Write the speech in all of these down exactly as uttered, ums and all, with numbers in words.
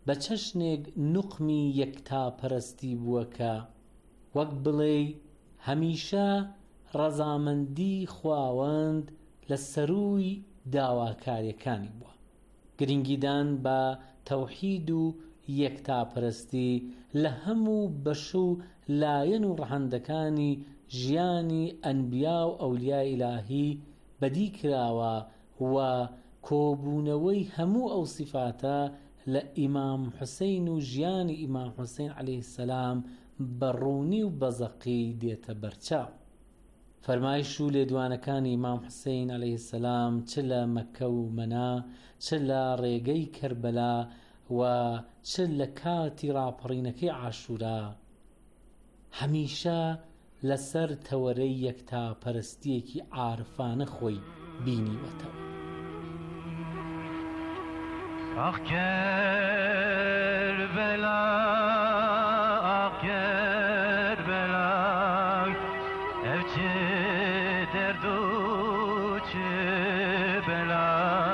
بە چەشنێک نوقمی یەکتاپەرستی بووە کە وەک بڵێ هەمیشە ڕەزامەندی خواوەند لە سەرووی داواکاریەکانی بووە. گرنگیدان بە تەوحید و یەکتاپەرستی لە هەموو بەش و لایەن و ڕەهەندەکانی ژیانی ئەنبیا و ئەولیای ئیلاهی بەدی کراوە و کۆبوونەوەی هەموو ئەو سیفاتە لە ئیمام حوسەین و ژیانی ئیمام حوسەین عەلەیهی سەلام بەڕوونی و بەزەقی دێتە بەرچاو. فەرمایش و لێدوانەکانی ئیمام حوسەین عەلەیهی سەلام چ لە مەککە و مەنا، چ لە ڕێگەی کەربەلا و چ لە کاتی ڕاپەڕینەکەی عاشورا هەمیشە لەسەر تەوەرەی یەکتاپەرستیەکی عارفانە خۆی بینیوەتەوە. آخ کربلا آخ کربلا ev çe derd و çe bela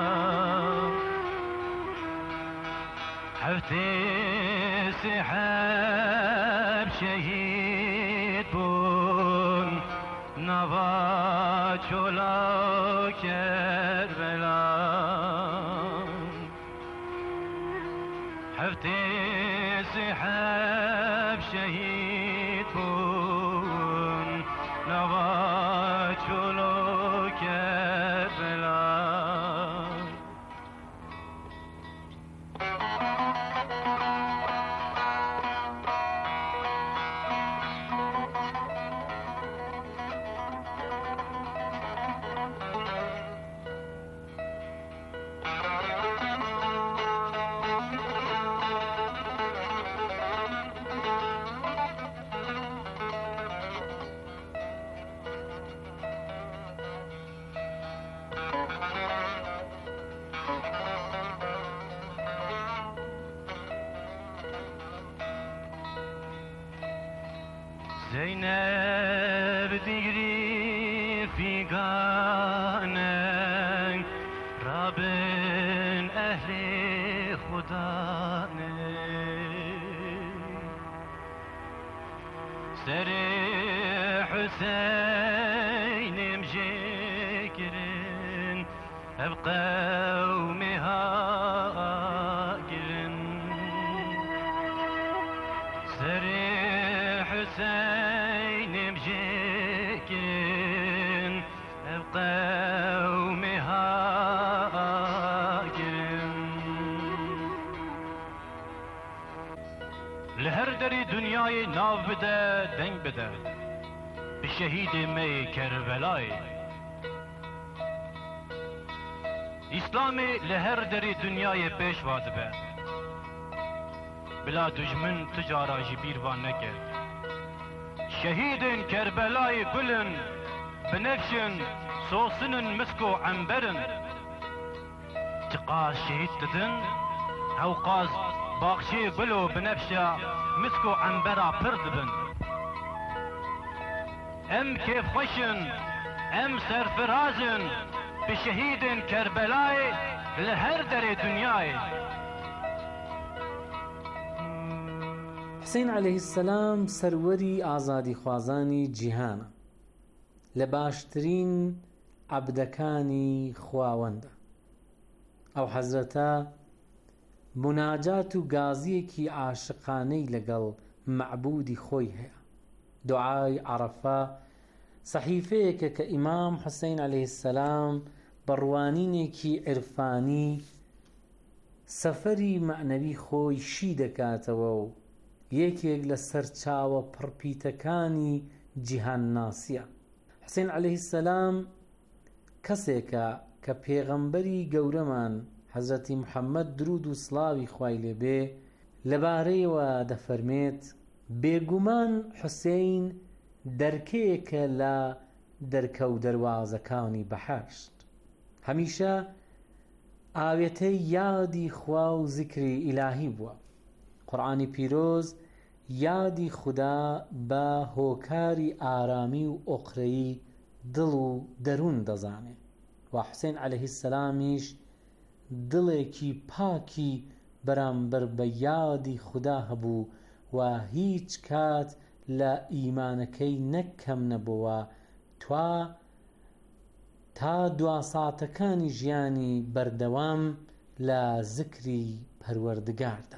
heftesi hep şehit bun nava çola kerbela heftesi hep şehit bun nava çola kerbela Zeynep digri figanen Rabbin ehli khudanen Seri Hüseynim jekrin Ev kavmiha girin Seri Hüseynim jekrin Ev kavmiha girin Leher deri dünyayı nav bide, deng bide Bi şehidi me Kerbelayı İslam'ı leher deri dünyayı peşva dibe Bila düşmün tıcara jibir van neke Şehidin Kerbelayı gülün Binefşin sosunun misko amberin Çıqaz şehit dedin Hevqaz bakşi gülü binefşa Misko ambera pır dibin Em keyf hoşun Em serfirazın Bi şehidin Kerbelayı Leher deri dünyayı حسین عەلەیهی سەلام سەروەری ئازادی خوازانی جیهانە لە باشترین عەبدەکانی خواوەندە. ئەو حەزرەتە مناجات و گازیەکی عاشقانەی لەگەڵ مەعبودی خۆی هەیە. دوعای عەرەفە سەحیفەیەکە کە ئیمام حوسەین عەلەیهی سەلام بەڕوانینێکی عیرفانی سەفەری مەعنەوی خۆی شی دەکاتەوە و یەکێک لە سەرچاوە پڕپیتەکانی جیهانناسیە. حوسەین عەلەیهی سەلام کەسێکە کە پێغەمبەری گەورەمان حەزرەتی محەممەد درود و سڵاوی خوای لێبێ لەبارەیەوە دەفەرمێت بێگومان حوسەین دەرکەیەکە لە دەرکە و دەروازەکانی بەهەشت هەمیشە ئاوێتەی یادی خوا و زیکری ئیلاهی بووە. قورئانی پیرۆز یادی خوددا بە هۆکاری ئارامی و ئۆقرەی دڵ و دەروون دەزانێت و حوسەین عەلەیهی سەلامیش دڵێکی پاکی بەرامبەر بە یادی خوددا هەبوو و هیچ کات لە ئیمانەکەی نەکەم نەبووە توا تا دوا ساتەکانی ژیانی بەردەوام لە زکری پەروەردگاردا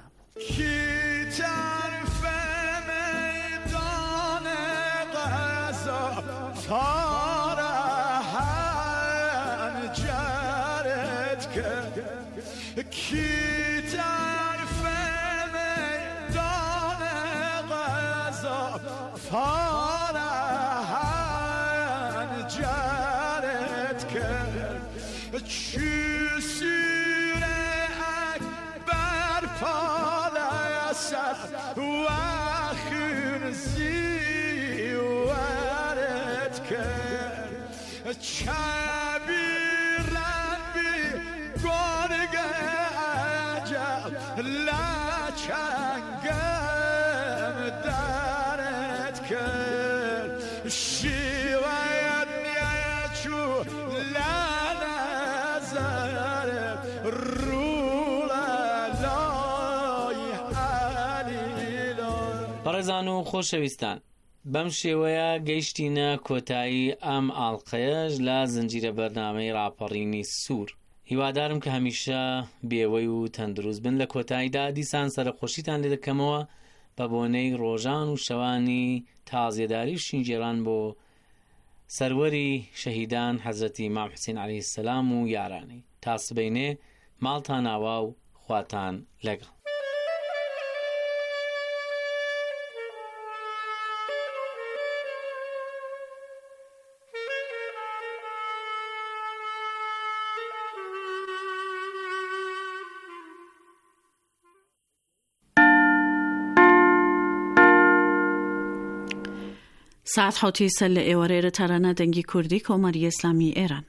بەڕێزان و خۆشەویستان، بەم شێوەیە گەیشتینە کۆتایی ئەم ئاڵقەیەش لە زنجیرە بەرنامەی ڕاپەڕینی سوور. هیوادارم کە هەمیشە بێوەی و تەندروست بن. لە کۆتاییدا دیسان سەرخۆشیتان لێ دەکەمەوە بە بۆنەی ڕۆژان و شەوانی تازیێداری و شینجێران بۆ سەروەری شەهیدان حەزرەتی ئیمام حوسێن عەلەیهی سەلام و یارانی. تا سبەینێ ماڵتان ئاوا و خواتان لەگەڵ. ساعت حوتی سەر لە ئێوەرێرە تارانە دەنگی کوردی کۆمەری ئیسلامی ئێران.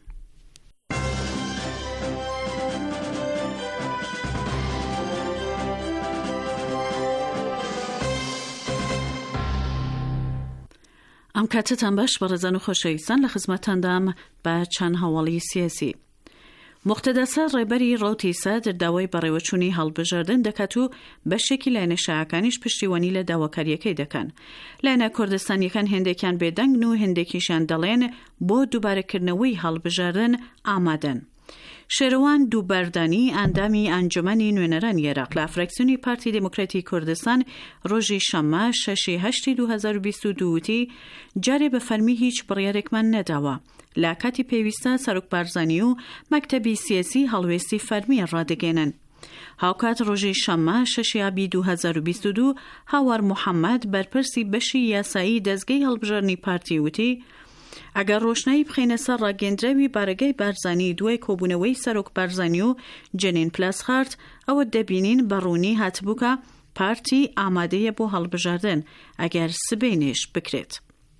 ئەم کاتتان باش بەڕێزان و خۆشەویستان، لە خزمەتاندام بە چەند هەواڵی سیاسی. مقتەدەسە ڕێبەری ڕۆتی سەدر داوای بەڕێوەچوونی هەڵبژاردن دەکات و بەشێکی لایەنە شایەکانیش پشتیوانی لە داواکاریەکەی دەکەن. لایەنە کوردستانیەکان هێندێکیان بێدەنگن و هێندێکیشیان دەڵێن بۆ دووبارەکردنەوەی هەڵبژاردن ئامادەن. شێروان دووبەردانی ئەندامی ئەنجومەنی نوێنەرانی عێراق لە فراکسیۆنی پارتی دموکراتی کوردستان ڕۆژی شەممە شەشی هەشتی دوو هەزار و بیست و دوو وتی جارێ بە فەرمی هیچ بڕیارێکمان نەداوە لە کاتی پێویستە سەرۆک بارزانی و مەکتەبی سیاسی هەڵوێستی فەرمی ڕادەگەێنن. هاوکات ڕۆژی شەممە شەشی ئابی دوو هەزار و بیست و دوو هاوار موحەممەد بەرپرسی بەشی یاسایی دەستگەی هەڵبژاردنی پارتی وتی ئەگەر ڕۆشنایی بخینە سەر ڕاگەندراوی بارگەی بارزانی دوای کۆبوونەوەی سەرۆک بارزانی و جنین پلاسخارت ئەوە دەبینین بەڕوونی هاتبووکە پارتی ئامادەیە بۆ هەڵبژاردن ئەگەر سبەینێش بکرێت.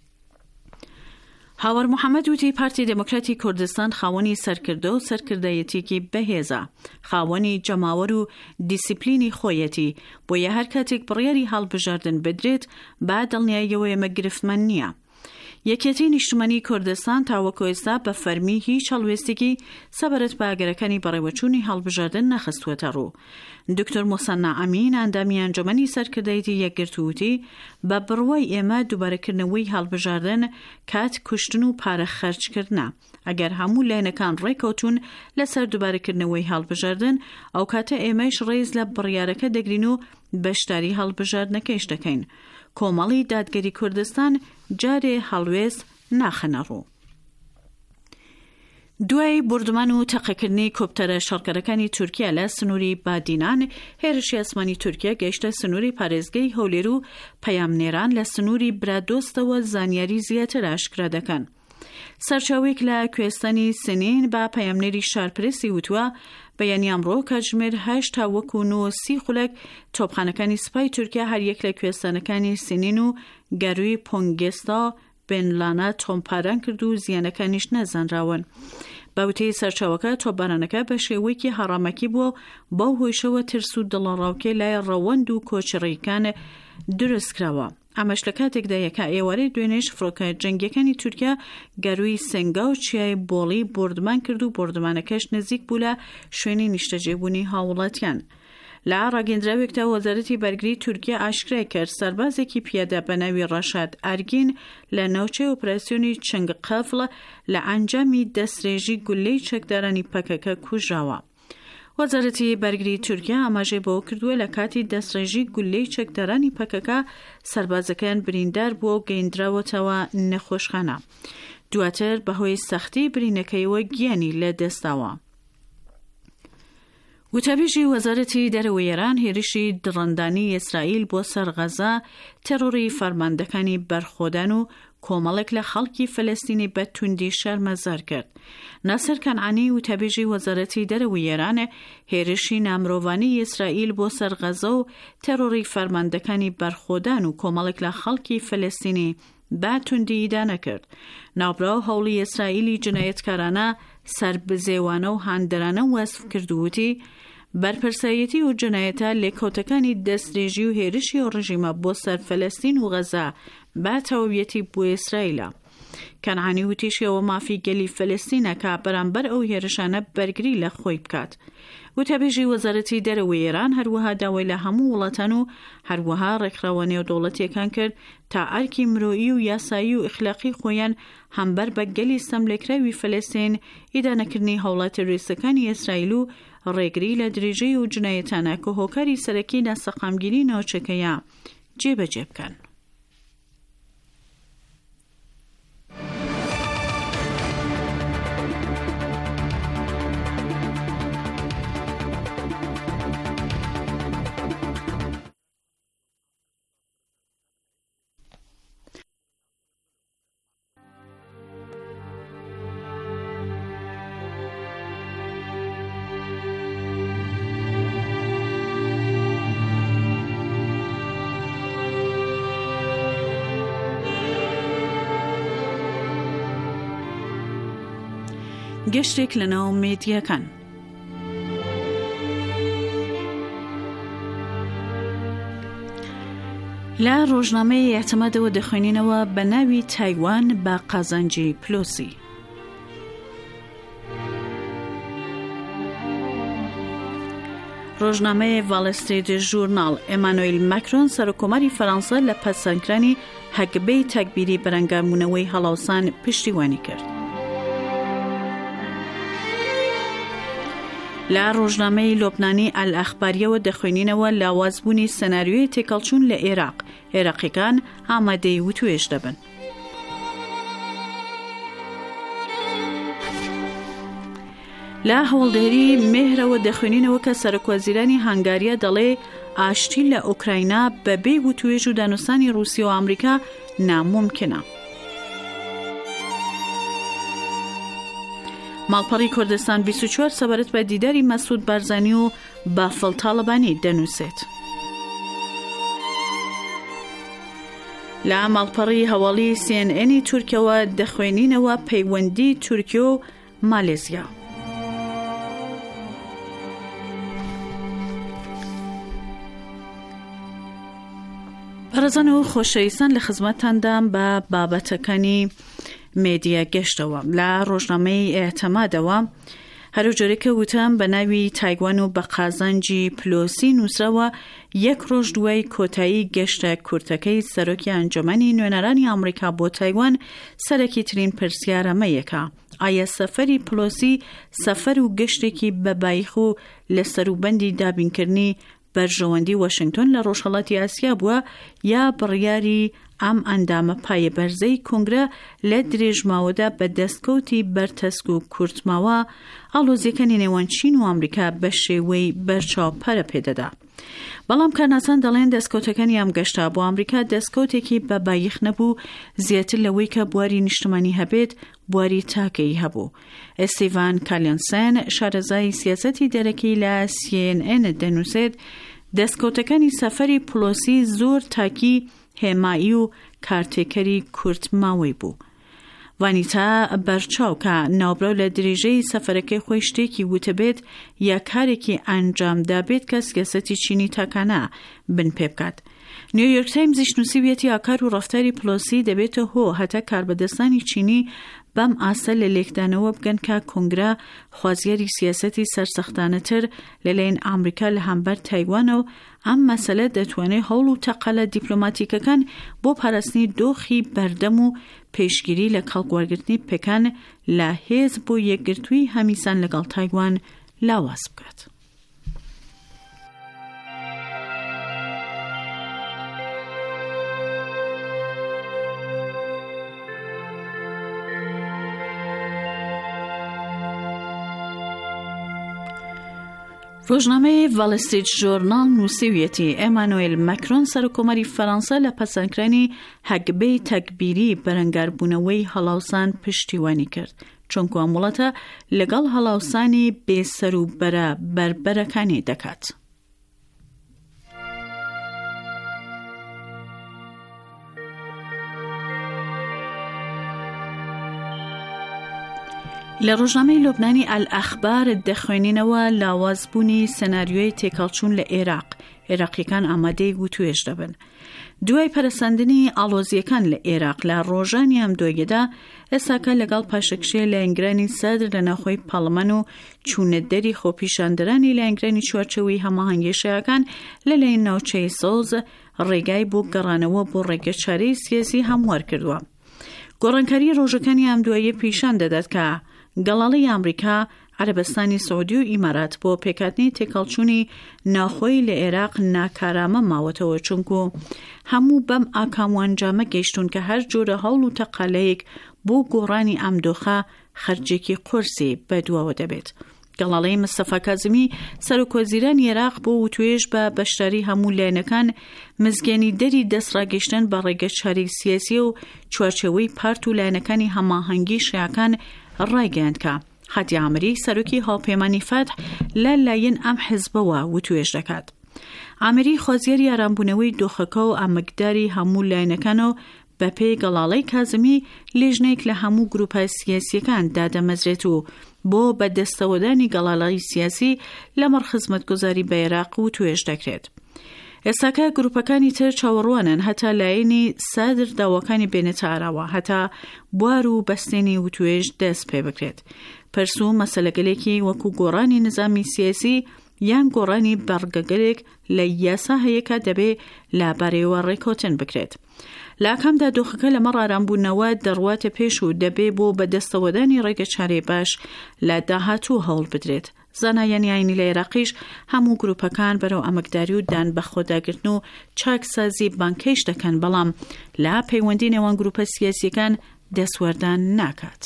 هاوار موحەممەد وتی پارتی دموکراتی کوردستان خاوەنی سەرکردە و سەرکردایەتێکی بەهێزە، خاوەنی جەماوەر و دیسیپلینی خۆیەتی، بۆیە هەر کاتێک بڕیاری هەڵبژاردن بدرێت با دڵنیاییەوە ئێمە گرفتمان نییە. یەکێتی نیشتمانی کوردستان تاوەکو ئێستا بە فەرمی هیچ هەڵوێستێکی سەبارەت بە ئاگەرەکانی بەڕێوەچوونی هەڵبژاردن نەخستووەتە ڕوو. دکتۆر موسەنا ئەمین ئەندامی ئەنجومەنی سەرکردایەتی یەکگرتووتی بە بڕوای ئێمە دووبارەکردنەوەی هەڵبژاردن کات کوشتن و پارە خەرجکردنە. ئەگەر هەموو لایەنەکان ڕێکەوتون لەسەر دووبارەکردنەوەی هەڵبژاردن ئەو کاتە ئێمەش ڕێز لە بڕیارەکە دەگرین و بەشداری هەڵبژاردنەکەیش دەکەین. کۆمەڵی دادگەری کوردستان جارێ هەڵوێست ناخەنە ڕوو. دوای بردمان و تەقەکردنی کۆپتەرە شەڕکەرەکانی تورکیا لە سنووری بادینان، هێرشی ئاسمانی تورکیا گەیشتە سنووری پارێزگەی هەولێر و پەیامنێران لە سنووری برادۆستەوە زانیاری زیاتر ئاشکرا دەکەن. سەرچاوێک لە کوێستانی سنین بە پەیامنێری شارپرسی وتووە بەیانی ئەمڕۆ کاتژمێر هەشت تا وەکو نۆ سی خولەک تۆپخانەکانی سوپای تورکیا هەریەک لە کوێستانەکانی سنین و گەروی پۆنگێستا بێنلانە تۆمپاران کرد و زیانەکانیش نەزانراون. باوتەی سەرچاوەکە تۆپبارانەکە بە شێوەیەکی هەڕامەکی بووە باو هۆیشەوە ترس و دڵەڕاوکێ لای ڕەوەند و کۆچڕیەکان دروست کراوە. ئەمەش لە کاتێکدا یەکا ئێوارەی دوێنێش فڕۆکە جەنگیەکانی تورکیا گەروی سنگا و چیای بۆڵی بردمان کرد و بردمانەکەش نزیک بوو لە شوێنی نیشتەجێبوونی هاوڵاتیان. لە ڕاگەندراوێکدا وەزارەتی بەرگری تورکیا ئاشکرای کرد سەربازێکی پیادە بە ناوی ڕەشاد ئەرگین لە ناوچەی ئۆپراسیۆنی چنگقەفڵ لە ئەنجامی دەسترێژی گولەی چەکدارانی پەکەکە کوژراوە. وەزارەتی بەرگری تورکیا ئاماژەی بۆ کردووە لە کاتی دەستڕێژی گولەی چەکدارانی پەکەکە سەربازەکان بریندار بووە و گەیاندراوەتەوە نەخۆشخانە. دواتر بەهۆی سەختی برینەکەیەوە گیانی لە دەستاوە. وتابێژی وەزارەتی دەرەوەی ئێران هێرشی دڕندانی ئیسرائیل بۆ سەر غەزا تێڕۆری فەرماندەکانی بەرخۆدان و کۆمەڵێک لە خەڵکی فەلەستینی بە توندی شەرمەزار کرد. ناسر کەنعانی وتابێژی وەزارەتی دەرەوەی ئێران هێرشی نامرۆڤانەی ئیسرائیل بۆ سەر غەزا و تێڕۆری فەرماندەکانی بەرخۆدان و کۆمەڵێک لە خەڵکی فەلەستینی بە توندی ئیدانە کرد. ناوبراو هەوڵی ئیسرائیلی جنایەتکارانە سربزێوانە و هاندەرانە وەسف کردووتی بەرپرسایەتی و جنایەتە لێکۆتەکانی دەستدرێژی و هێرشی و ڕژیمە بۆ سەر فەلەستین و غەزا بە تەواویەتی بۆ ئیسرائیلە. کەنعانی وتیشەوە مافی گەلی فەلەستینە کە بەرامبەر ئەو هێرشانە بەرگری لە خۆی بکات. وتابێژی وەزارەتی دەرەوەی ئێران هەروەها داوای لە هەموو وڵاتان و هەروەها ڕێکخراوە نێودەوڵەتیەکان کرد تا ئەرکی مرۆیی و یاسایی و ئیخلاقی خۆیان هەمبەر بە گەلی سەملێکراوی فەلەستین ئیدانەکردنی هەوڵات تێڕۆریستەکانی ئیسرائیل و ڕێگری لە درێژەی و جنایەتانە کە هۆکاری سەرەکی ناسەقامگیری ناوچەکەیە جێبەجێ بکەن. گەشتێک لەناو مێدیەکان. لە ڕۆژنامەی ئێعتمادەوە دەخوێنینەوە بە ناوی تایوان بە قازانجی پلۆسی. ڕۆژنامەی ڤاڵستریت ژورناڵ ئێمانوئیل ماکرۆن سەرۆکۆماری فەڕەنسا لە پەسەندکرانی هەگبەی تاکبیری بەرەنگاربوونەوەی هەڵاوسان پشتیوانی کرد. لە ڕۆژنامەی لۆبنانی ئەل-ئەخباریەوە دەخوێنینەوە لاوازبوونی سەناریۆی تێکەڵچوون لە عێراق عێراقیەکان ئامادەی وتوێژ دەبن. لە هەوڵدێری مێهرەوە دەخوێنینەوە کە سەرۆکوەزیرانی هەنگاریە دەڵێ ئاشتی لە ئوکراینا بەبێ وتوێژ و دانووسانی رووسیا و ئەمریکا ناممکنە. ماڵپەڕی کوردستان بیست و چوار سەبارەت بە دیداری مەسعود بارزانی و بافڵ تاڵەبانی دەنووسێت. لە ماڵپەڕی هەواڵی سی ئێن ئێنی تورکیەوە دەخوێنینەوە پەیوەندی تورکیا و مالێزیا. بەڕێزان و خۆشەویستان لە خزمەتتاندام بە بابەتەکانی مێدیە گەشتەوە. لە ڕۆژنامەی ئێعتمادەوە هەروجۆرێکە وتان بە ناوی تایوان و بە قازانجی پلۆسی نووسراوە یەک ڕۆژ دوای کۆتایی گەشتە کورتەکەی سەرۆکی ئەنجومەنی نوێنەرانی ئەمریکا بۆ تایوان سەرەکی ترین پرسیارە مەیەکە. ئایا سەفەری پلۆسی سەفەر و گەشتێکی بەبایخ و لە سەروبەندی دابینکردنی بەرژەوەندی واشنگتن لە ڕۆژهەڵاتی ئاسیا بووە یا بڕیاری ئەم ئەندامە پایە بەرزەی کۆنگرە لە درێژماوەدا بە دەستکەوتی بەرتەسک و کورتماوە ئاڵۆزیەکانی نێوان چین و ئەمریکا بە شێوەی بەرچاوپەرە پێدەدا. بەڵام کارناسان دەڵێن دەستکەوتەکانی ئەم گەشتە بۆ ئەمریکا دەستکەوتێکی بەبایخ نەبوو، زیاتر لەوەی کە بواری نیشتمانی هەبێت بواری تاکەی هەبوو. ئێستیڤان کالینسن شارەزای سیاسەتی دەرەکی لە سی ئێن ئێن دەنووسێت دەستکەوتەکانی سەفەری پلۆسی زۆر تاکی هێمایی و کارتێکەری کورتماوەی بوو. وانیتا بەرچاو کە ناوبراو لە درێژەی سەفەرەکەی خۆی شتێکی وتەبێت یا کارێکی ئەنجامدا بێت کە سیاسەتی چینی تاکانە بن پێ بکات. نیویورک تایمزیش نووسیویەتی ئاکار و ڕەفتاری پلۆسی دەبێتە هۆ هەتا کاربەدەستانی چینی بەم ئاسە لە لێکدانەوە بگەن کە کۆنگرا خوازیاری سیاسەتی سەرسەختانەتر لەلایەن ئامریکا لە هەمبەر تایوانەوە ئەم مەسەلە دەتوانێت هەوڵ و تەقەلە دیپلۆماتیکەکان بۆ پاراستنی دۆخی بەردەم و پێشگیری لە کەڵکوەرگرتنی پێکان لە هێز بۆ یەکگرتووی هەمیسان لەگەڵ تایوان لاواز بکات. ڕۆژنامەی ڤال ستریت ژۆرناڵ نووسیویەتی ئێمانوئێل ماکرۆن سەرۆکۆمەری فەڕەنسا لە پەسەندکردنی هەگبەی تەکبیری بەرەنگاربوونەوەی هەڵاوسان پشتیوانی کرد، چونکە ئەم وڵاتە لەگەڵ هەڵاوسانی بێسەر و بەرە بەربەرەکانی دەکات. لە ڕۆژنامەی لۆبنانی ئەلئەخبار دەخوێنینەوە لاوازبوونی سەناریۆی تێکەڵچوون لە عێراق، عێراقیەکان ئامادەی وتوێژ دەبن. دوای پەرەسەندنی ئاڵۆزیەکان لە عێراق لە ڕۆژانی ئەم دوایەدا، ئێساکە لەگەڵ پاشەکشێ لە ئەنگرانی سەدر لە ناوخۆی پەڵەمەن و چوونەدەری خۆپیشاندەرانی لە ئەنگرانی چوارچەوەی هەماهەنگێشەکان لەلایەن ناوچەی سۆز ڕێگای بۆ گەڕانەوە بۆ ڕێگەچارەی سیاسی هەموار کردووە. گۆڕانکاری ڕۆژەکانی ئەم دوایە پیشان دەدات کە گەڵاڵی ئەمریکا، عەرەبستانی سەعودی و ئیمارات بۆ پێکهاتنی تێکەڵچوونی ناوخۆی لە عێراق ناکارامە ماوەتەوە، چونکو هەموو بەم ئاکاموانجامە گەیشتون کە هەر جۆرە هەوڵ و تەقالەیەک بۆ گۆڕانی ئەم دۆخە خەرجێکی قورسی بەدواوە دەبێت. گەڵاڵەی مستەفا کازمی سەرۆکوەزیرانی عێراق بۆ وتوێژ بە بەشداری هەموو لایەنەکان مزگەنی دەری دەستڕاگەیشتن بە ڕێگەچارەی سیاسی و چوارچێوەی پارت و لایەنەکانی هەماهەنگی شیعەکان ڕایگەیاند کە هادی عامری سەرۆکی هاوپەیمانی فەتح لە لایەن ئەم حیزبەوە وتوێژ دەکات. عامری خوازیاری ئارامبوونەوەی دۆخەکە و ئامەکداری هەموو لایەنەکانەوە بە پێی گەڵاڵەی کازمی لێژنێک لە هەموو گروپە سیاسیەکان دادەمەزرێت و بۆ بەدەستەوەدانی گەڵاڵەی سیاسی لەمەڕ خزمەتگوزاری بە عێراق وتوێژ دەکرێت. ئێستاکە گروپەکانی تر چاوەڕوانن هەتا لایەنی سادر داواکانی بێنێتە ئاراوە، هەتا بوار و بەستێنی وتوێژ دەست پێ بکرێت. پەرسوو مەسەلەگەلێکی وەکو گۆڕانی نظامی سیاسی یان گۆڕانی بەڕگەگەلێک لە یاسا هەیەکە دەبێ لابارەیەوە ڕێکۆتن بکرێت. لە ئاکامدا دۆخەکە لەمەڕ ئارامبوونەوە دەڕواتە پێش و دەبێ بۆ بەدەستەوەدانی ڕێگەچارەی باش لە داهاتوو هەوڵ بدرێت. زانایانی ئاینی لە عێراقیش هەموو گروپەکان بەرەو ئەمەکداری و دان بەخۆداگرتن و چاکسازی بانکەیش دەکەن، بەڵام لە پەیوەندی نێوان گروپە سیاسیەکان دەسوەردان ناکات.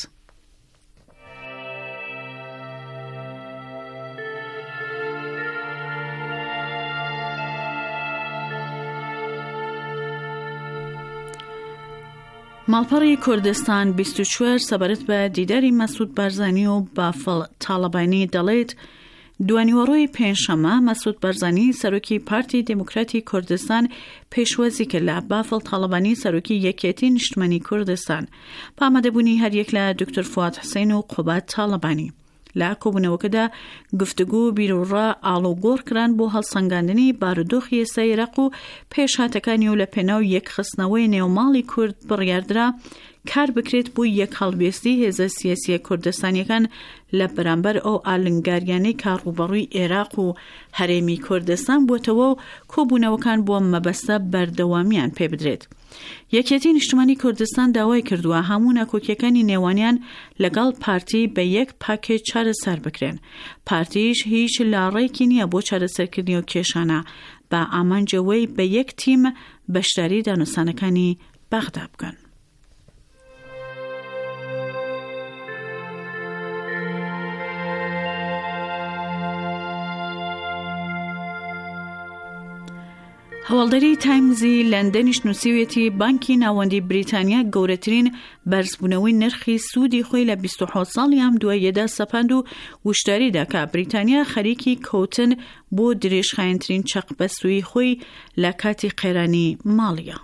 ماڵپەڕی کوردستان بیست و چوار سەبارەت بە دیداری مەسعود بارزانی و بافڵ تاڵەبانی دەڵێت دوانیوەڕۆی پێنجشەممە مەسعود بارزانی سەرۆکی پارتی دموکراتی کوردستان پێشوەزی کرد لە بافڵ تاڵەبانی سەرۆکی یەکێتی نیشتمانی کوردستان پامەدەبوونی هەریەک لە دکتۆر فواد حوسێن و قوبات تاڵەبانی. لە کۆبوونەوەکەدا گفتگو بیرۆڕا ئاڵوگۆڕ کران بۆ هەڵسەنگاندنی بارودۆخی ئێستا عێراق و پێشهاتەکانی و لە پێناو یەکخستنەوەی نێوماڵی کورد بڕیاردرا کار بکرێت بۆ یەک هەڵبێستی هێزە سیاسیە کوردستانیەکان لە بەرامبەر ئەو ئالنگاریانەی کاڕوبەڕووی عێراق و هەرێمی کوردستان بووتەوە و کۆبوونەوەکان بۆ مەبەستە بەردەوامیان پێ بدرێت. یەکێتی نیشتمانی کوردستان داوای کردووە هەموو ناکۆکیەکانی نێوانیان لەگەڵ پارتی بە یەک پاکێج چارەسەر بکرێن. پارتیش هیچ لاڕێکی نییە بۆ چارەسەرکردنی و کێشانە بە ئامانجەوەی بە یەک تیم بەشداری دانووسانەکانی بەغدا بکەن. هەواڵدەری تایمزی لەندەنیش نووسیوێتی بانکی ناوەندی بریتانیا گەورەترین بەرزبوونەوەی نرخی سوودی خۆی لە بیست و حەوت ساڵی ئەم دوایەدا سەپاند و وشداریدا کە بریتانیا خەریکی کەوتن بۆ درێژخایەنترین چەقبەستووی خۆی لە کاتی قێرانی ماڵیە.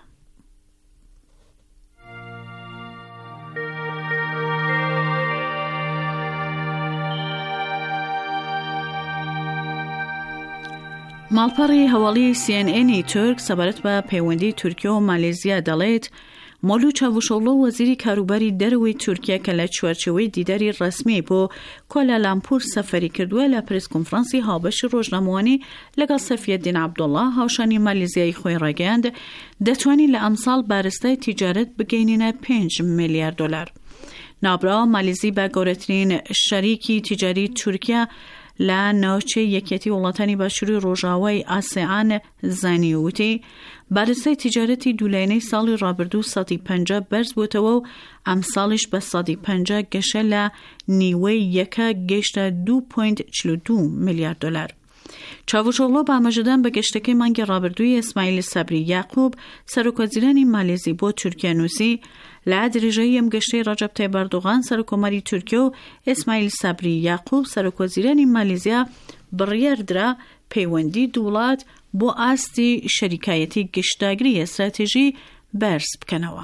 ماڵپەڕی هەواڵی سی ئێن ئێنی تورک سەبارەت بە پەیوەندی تورکیا و مالێزیا دەڵێت مۆلوو چاوشۆڵۆ وەزیری کاروباری دەرەوەی تورکیا کە لە چوارچێوەی دیداری ڕسمی بۆ کۆلالامپور سەفەری کردووە لە پرسکۆنفرانسی هاوبەشی ڕۆژنامەوانی لەگەڵ سەفیەدین عەبدوڵڵا هاوشانی مالێزیای خۆی ڕاگەیاند دەتوانین لە ئەمساڵ بارستای تیجارەت بگەینێنە پێنج ملیار دۆلار. نابراوە مالێزی بە گەورەترین شەریکی تیجاری تورکیا لە ناوچەی یەکێتی وڵاتانی باشووری ڕۆژاوای ئاسیان زانیوتی بارستای تیجارەتی دوولایەنەی ساڵی ڕابردوو سەدی پەنجا بەرز بووتەوە و ئەم ساڵیش بە سەدی پەنجا گەشە لە نیوەی یەکە گەیشتە دوو پۆینت چل و دوو ملیار دۆلار. چاوشۆڵۆ بە ئاماژەدان بە گەشتەکەی مانگی ڕابردووی ئیسماعیل سەبری یاقوب سەرۆکوەزیرانی مالێزی بۆ تورکیا نووسی لە درێژەی ئەم گەشتەی ڕەجەب تایب ئەردۆغان سەرۆکۆمەری تورکیا و ئیسماعیل سەبری یاقوب سەرۆکوەزیرانی مالێزیا بڕیاردرا پەیوەندی دووڵات بۆ ئاستی شەریکایەتی گشتاگری ئەستراتێژی بەرز بکەنەوە.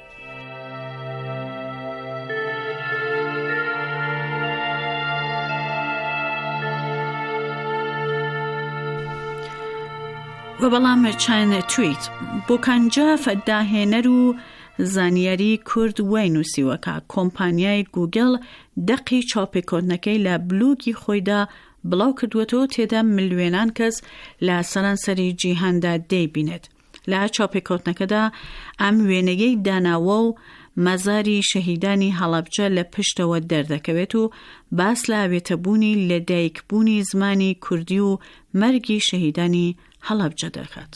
و بەڵام چاینا تویت بۆ کانجاف داهێنەر و زانیاری کورد وای نووسیوەکە کۆمپانیای گوگل دەقی چاپێکۆتنەکەی لە بلوگی خۆیدا بڵاو کردووەتەوە تێدا ملیۆنان کەس لە سەرانسەری جیهاندا دەیبینێت. لە چاپێکۆتنەکەدا ئەم وێنەیەی داناوە و مەزاری شەهیدانی هەڵەبجە لە پشتەوە دەردەکەوێت و باس لە ئاوێتەبوونی لەدایکبوونی زمانی کوردی و مەرگی شەهیدانی هەڵەبجە دەکات.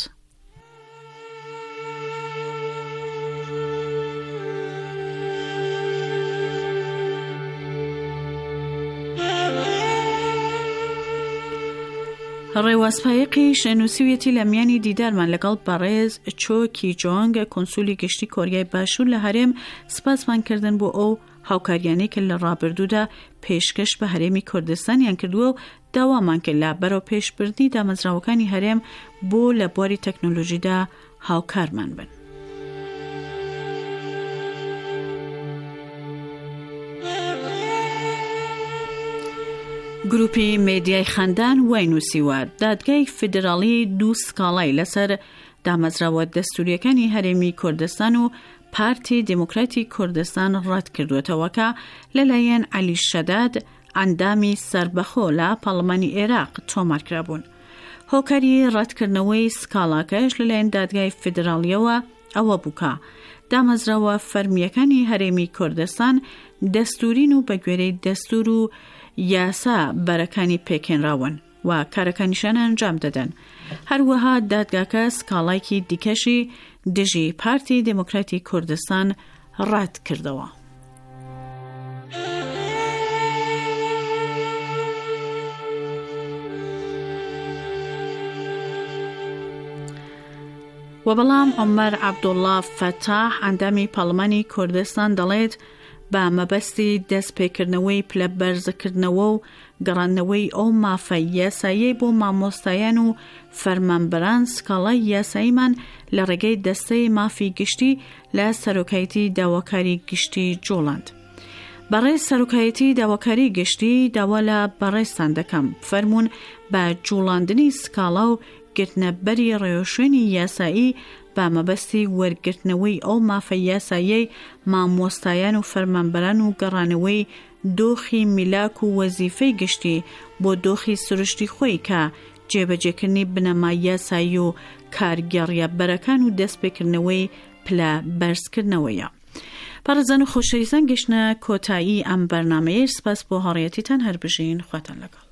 ڕێوەسپایەقی شەنووسیویەتی لە میانی دیدارمان لەگەڵ بەڕێز چۆ کیجۆنگ کۆنسولی گشتی کۆریای باشوور لە هەرێم سپاسمانکردن بۆ ئەو هاوکاریانەی کە لە ڕابردوودا پێشکەش بە هەرێمی کوردستانیان کردووە و داوامان کرد لە بەرەو پێشبردنی دامەزراوەکانی هەرێم بۆ لە بواری تەکنۆلۆژیدا هاوکارمان بن. گروپی میدیای خەندان وای نووسیوە دادگای فیدراڵی دوو سکاڵای لەسەر دامەزراوە دەستوریەکانی هەرێمی کوردستان و پارتی دموکراتی کوردستان ڕەت کردوێتەوە کە لەلایەن عەلی شەداد ئەندامی سەربەخۆ لە پەرلەمانی عێراق تۆمارکرابوون. هۆکاری ڕەتکردنەوەی سکاڵاکەش لەلایەن دادگای فیدراڵیەوە ئەوە بووکە دامەزراوە فەرمیەکانی هەرێمی کوردستان دەستورین و بەگوێرەی دەستور و یاسا بەرەکانی پێکێنراون و کارەکانیشان ئەنجام دەدەن. هەروەها دادگاکە سکاڵایکی دیکەشی دژی پارتی دموکراتی کوردستان ڕەت کردەوە. و بەڵام عومەر عەبدوڵڵا فەتاح ئەندامی پەرلەمانی کوردستان دەڵێت بە مەبەستی دەستپێکردنەوەی پلە بەرزکردنەوە و گەڕاندنەوەی ئەو مافە یاساییەی بۆ مامۆستایان و فەرمانبەران سکاڵای یاساییمان لە ڕێگەی دەستەی مافی گشتی لە سەرۆکایەتی داواکاری گشتی جوڵاند. بەڕێز سەرۆکایەتی داواکاری گشتی داوا لە بەڕێزتان دەکەم فەرمونون بە جوڵاندنی سکاڵا و گرتنەبەری ڕێوەشوێنی یاسایی بە مەبەستی وەرگرتنەوەی ئەو مافە یاساییەی مامۆستایان و فەرمانبەران و گەڕانەوەی دۆخی میلاک و وەزیفەی گشتی بۆ دۆخی سروشتی خۆی کە جێبەجێکردنی بنەمای یاسایی و کارگەڕیەبەرەکان و دەستپێکردنەوەی پلە بەرزکردنەوەیە. پارێزان و خۆشەویستان گەشتنە کۆتایی ئەم بەرنامەیە. سپاس بۆ هاوڕێیەتیتان هەربژین. خواتان لەگەڵ.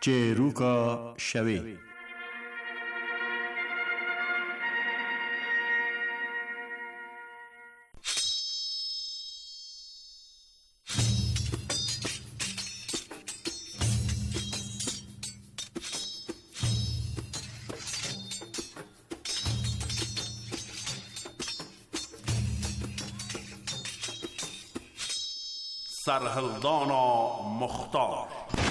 چێروکە شەوێ. سرهلدانا مختار.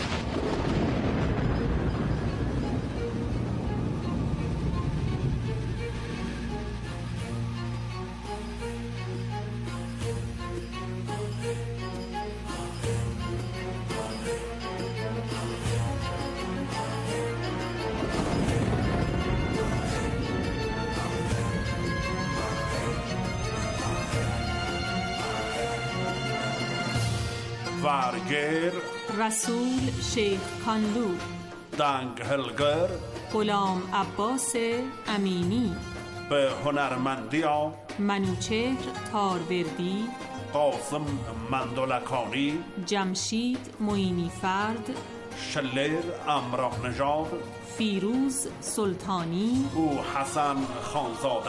وارگر رسول شیخ کانلو، دنگهلگر غلام عباس امینی، به هنرمندی منوچهر تاروردی، قاسم مندلکانی، جمشید معینی فرد، شلر امراه نژاد، فیروز سلطانی، او حسن خانزاده.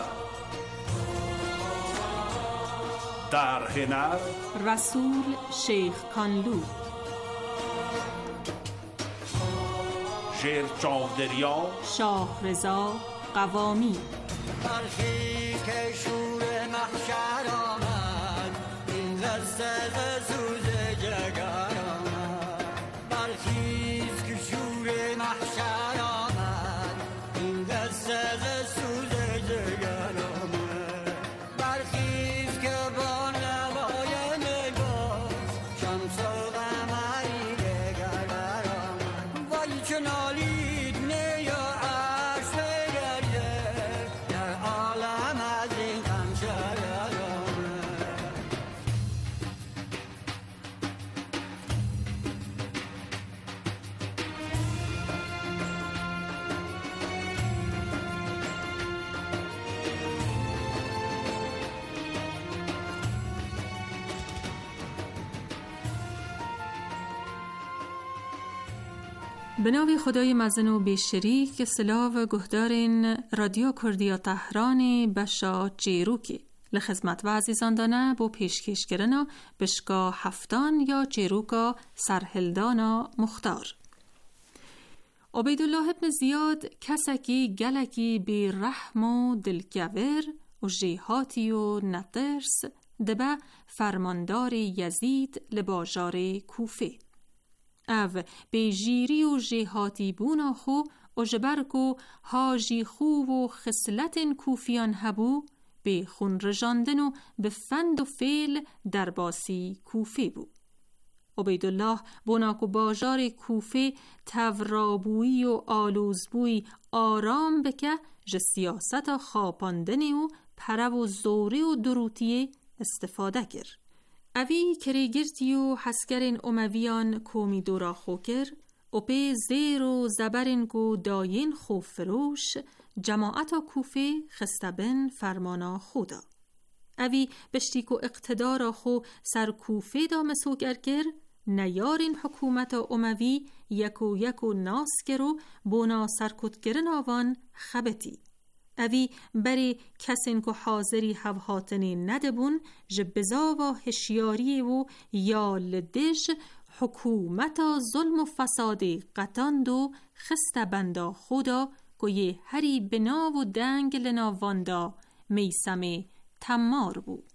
در هنر رسول شیخ کانلو، شیر چادریا، شاه رضا قوامی. برخی که شور محشر آمد، این قصه سوز جگر آمد. برخیز که شور محشر آمد، این قصه سوز جگر آمد. برخیز که با نوای نگاز، شمس و قمری دگر برآمد. وای چه نالید نی و عرش بگرده، در عالم از این غم شرر آمد. به نام خدای مزن و بیشریک سلاو گهدارین رادیو کردیا تهران بشا چیروکی لخدمت و عزیزان دانه بو پیشکش کرنا بشکا هفتان یا چیروکا سرهلدانا مختار. عبیدالله ابن زیاد کسکی گلکی بی رحم و دلگور و جیهاتی و نترس دبه فرماندار یزید لباجار کوفه. او به جیری و جهاتی بونا خو و جبرکو هاجی خو و خسلت کوفیان هبو به خون رجاندن و به فند و فیل در باسی کوفه بو. عبیدالله بوناکو باجار کوفه تورابوی و آلوزبوی آرام بکه ج سیاست خاپاندنی و پرو و زوری و دروتی استفاده کر. اوی کریگرتی و حسکرین امویان کومی دورا خوکر و به زیر و زبرین گو داین خوفروش جماعتا کوفه خستبن فرمانا خودا. اوی بشتیکو اقتدارا خو سر کوفه دا مسوگر کر نیارین حکومت اموی یکو یکو ناس کرو بونا سرکتگرن آوان خبتی. اوی بری کسین که حاضری هوهاتنی ندبون جبزا و هشیاری و یا لدش حکومتا ظلم و فسادی قطاند و خست بندا خدا که یه هری بنا و دنگ لناواندا میسم تمار بود.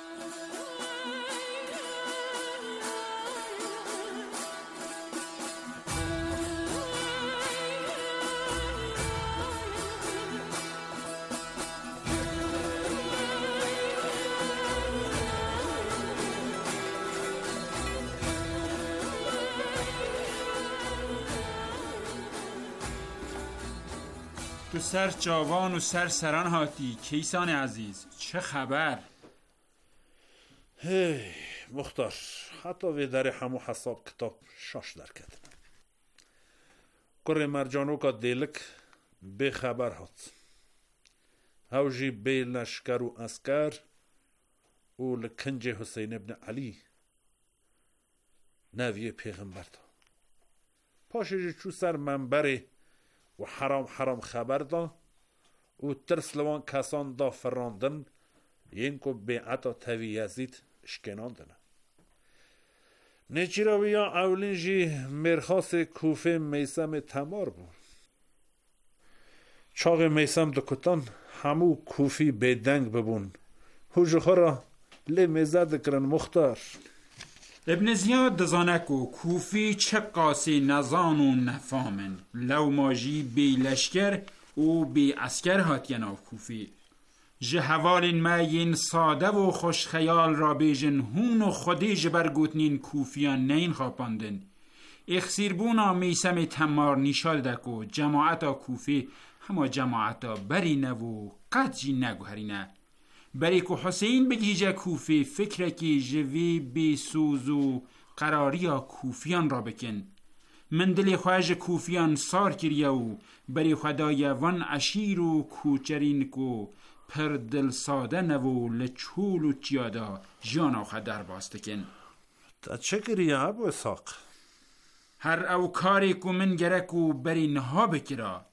تو سر جوان و سر سران هاتی کیسان عزیز، چه خبر؟ هی مختار، حتی وی در همو حساب کتاب شاش در کردن. کره مرجانو که دیلک به خبر هات هاوجی به لشکر و اسکر او لکنج حسین ابن علی نوی پیغمبر تا پاشش چو سر منبره و حرام حرام خبر دا و ترس لوان کسان دا فراندن این که بیعتا تاوی یزید اشکناندن نچیراویا اولین جی مرخاص کوفه میسم تمار بود چاق میسم دکتان همو کوفی بدنگ ببون حجوخا را لی میزد کرن مختار ابن زیاد دزانکو کوفی چه قاسی نزان و نفامن لو ماجی بی لشکر و بی اسکر هاتین آف کوفی جه حوالین ما ین ساده و خوش خیال را بیجن هون و خودی جبرگوتنین کوفیان نین خواپاندن اخسیربونا میسم تمار نیشال دکو جماعتا کوفی همه جماعتا بری نو قد جی نگو هرینه بری که حسین بگیجه کوفی فکره که جوی بی سوزو قراریا کوفیان را بکن من دل خواهج کوفیان سار کریو بری خدای وان عشیر و کوچرین کو پر دل ساده نو لچول و چیادا جانا خدر باستکن تا چه کریه ابو اسحاق هر او کاری کو من گرکو بری نها بکرا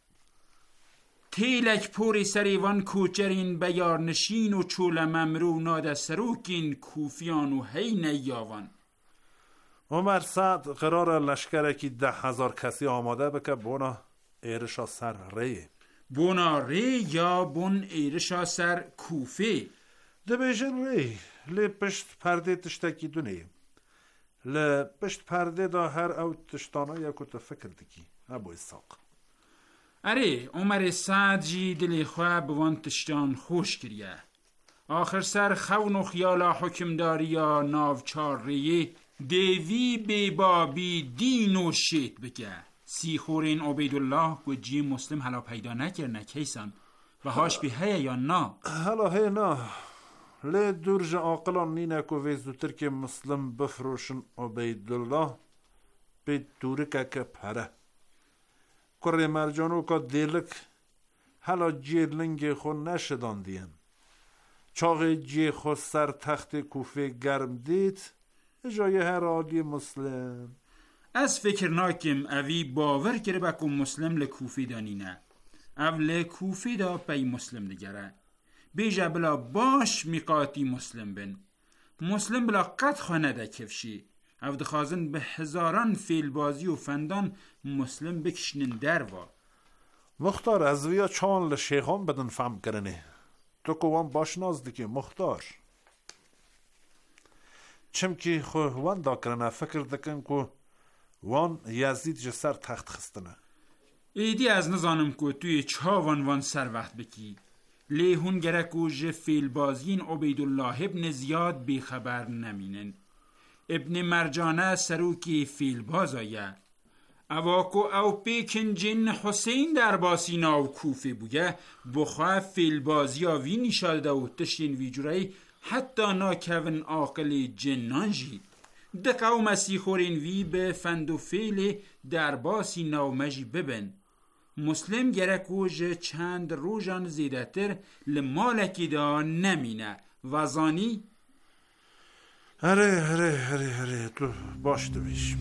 تیلک پوری سریوان کوچرین بیار نشین و چول ممرو ناد سروکین کوفیان و هی نیاوان عمر سعد قرار لشکره که ده هزار کسی آماده بکه بونا ایرشا سر ری بونا ری یا بون ایرشا سر کوفه ده بیشن ری لی پشت پرده تشتکی دونی لی پشت پرده دا هر او تشتانا یکو تفکر دکی ابو اسحاق اره عمر سعد جی دلی خواه بوان تشتان خوش کریه آخر سر خون و خیالا حکمداریا ناوچار ریه دیوی بی بابی دین و شیط بگه سی خورین عبیدالله و جی مسلم حالا پیدا نکرنه کیسان و هاش بی هیه یا نا حالا هی نا لی دورج آقلان نینه که ویزوتر که مسلم بفروشن عبیدالله بی دورکه که پره کره مرجانو که دیلک حالا جیرلنگ خود نشدان دیم چاق جی خود سر تخت کوفه گرم دید جای هر عالی مسلم از فکر ناکم اوی باور کرده بکن مسلم لکوفی دانینه او لکوفی دا پی مسلم نگره بیجا بلا باش میقاتی مسلم بن مسلم بلا قد خانه دا کفشی او دخوازن به هزاران فیل بازی و فندان مسلم بکشنن در وا مختار از ویا چان لشیخان بدن فهم کرنه تو که وان باش نازده که مختار چم که خو وان دا کرنه فکر دکن که وان یزید جسر تخت خستنه ایدی از نزانم که توی چا وان وان سر وقت بکی لیهون گرکو جه فیل بازین عبیدالله ابن زیاد بی خبر نمینن ابن مرجانه سروکی فیل باز آیه اواکو او پیکن جن حسین در باسینا و کوفه بوگه بخواه فیل بازی آوی نیشالده و تشین وی جورایی حتی ناکون آقل جنان جی دقا و مسیخورین وی به فند و فیل در باسینا و مجی ببن مسلم گرکو جه چند روژان زیده تر لمالکی دا نمینه وزانی اره اره اره اره تو باش دویش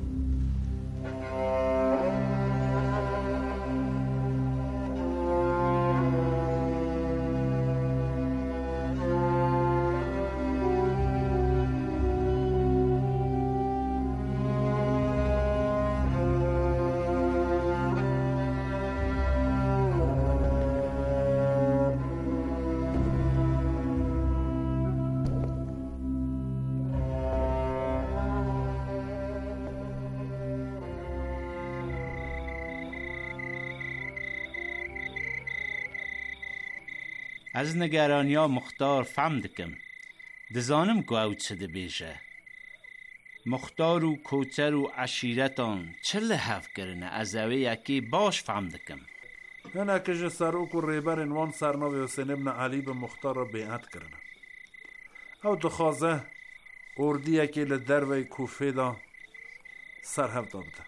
از نگرانیا مختار فهم دکم دزانم که او چه بیشه مختار و کوچر و عشیرتان چه لحف کرنه از اوه یکی باش فهم دکم نه که جه سروک و ریبر انوان سرناوی حسین ابن علی به مختار را بیعت کرنه او دخوازه اردی یکی لدروی کوفه دا سرحف دابده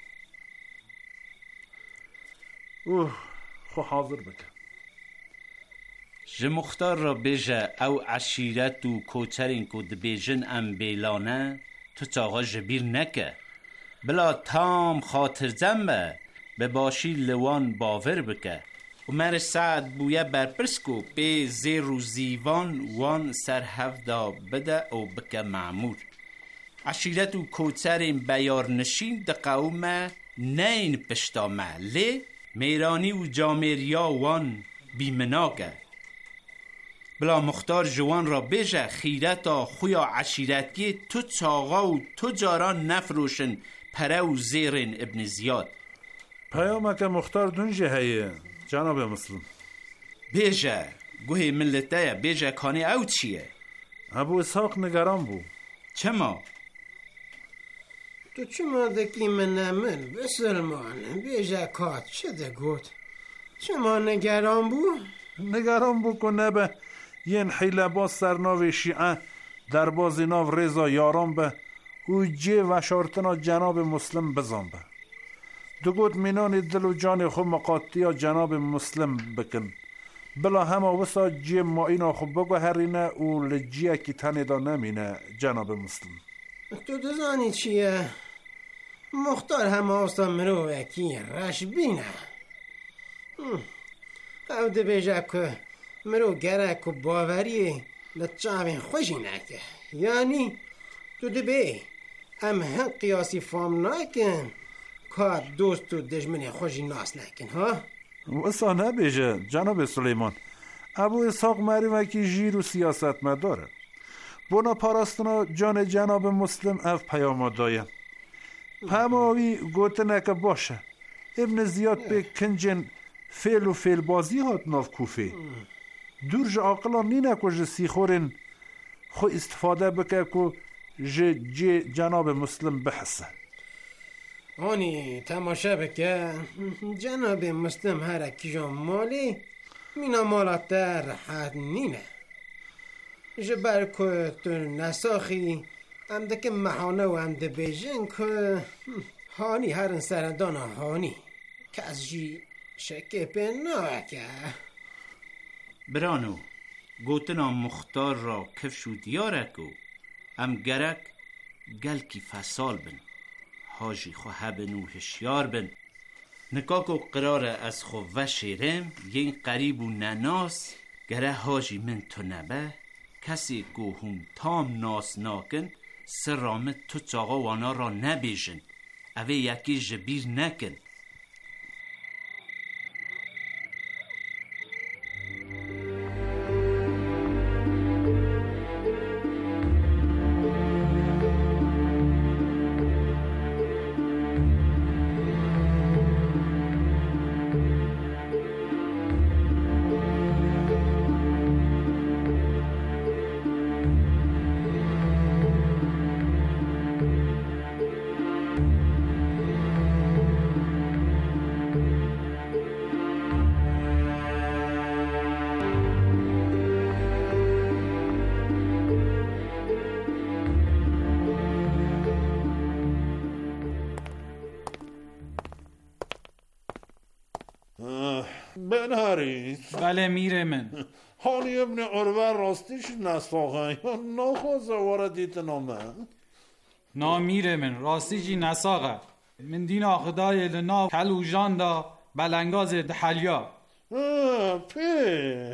اوه خو حاضر بکن جه مختار را بیجه او عشیرت و کوچرین که دبیجن ام بیلانه تو چاقا جبیر نکه بلا تام خاطر زنبه به باشی لوان باور بکه و مر سعد بویه برپرسکو به زیر و زیوان وان سر هفدا بده او بکه معمور عشیرت و کوچرین بیار نشین ده قومه نین پشتامه لی میرانی و جامریا وان بیمناگه بلا مختار جوان را بیجه خیرتا خویا عشیرتی تو چاقا و تو جاران نفروشن پره و زیرین ابن زیاد پیامه که مختار دونجه هیه جناب مسلم بیجه گوه ملته بیجه کانی او چیه ابو اسحاق نگران بو چما تو چما دکی من من بسلمان بیجه کات چه ده گوت چما نگران بو نگران بو که نبه ین حیله باز سرناو شیعه در بازی ناو رضا یاران به او جه و شارتنا جناب مسلم بزن به دو گوت مینان دل و جان خود مقاطی جناب مسلم بکن بلا همه وسا جه ما اینا خود بگو هرینه او لجیه که تنه دا نمینه جناب مسلم تو دزانی چیه؟ مختار همه آستا مرو وکی رش بینه او ده بیجه که مرو گره و باوری لچاوین خوشی نکه یعنی تو ده بی ام هم قیاسی فام نکن که دوست و دشمن خوشی ناس نکن ها وسا نبیجه جناب سلیمان ابو اسحاق مری که جیر و سیاست مداره بنا پاراستنا جان جناب مسلم اف پیام دایه پماوی گوته نکه باشه ابن زیاد به کنجن فیل و فیل بازی هات ناف کوفه دورج عاقلا نینه که جه سیخورین خو استفاده بکه که جه جه جناب مسلم بحثه آنی تماشا بکه جناب مسلم هر کجا مالی مینا مالات در حد نینه جه برکو تو نساخی هم دکه محانه و هم ده بیجن که هانی هرن سردان هانی که از جی شکه پناه که برانو گوتنا مختار را کفش و دیارکو ام گرک گل کی فسال بن حاجی خو هبن و هشیار بن نکاکو قرار از خو و شیرم ین قریب و نناس گره حاجی من تو نبه کسی گوهم تام ناس ناکن سرامت تو چاقا وانا را نبیجن اوه یکی جبیر نکن بنهاری بله میره من حالی ابن عروه راستیش نساقه یا نخوازه واردیت نامه نا میره من راستی جی نساقه من دین آخدای لنا کل و جان دا بلنگاز دحلیا پی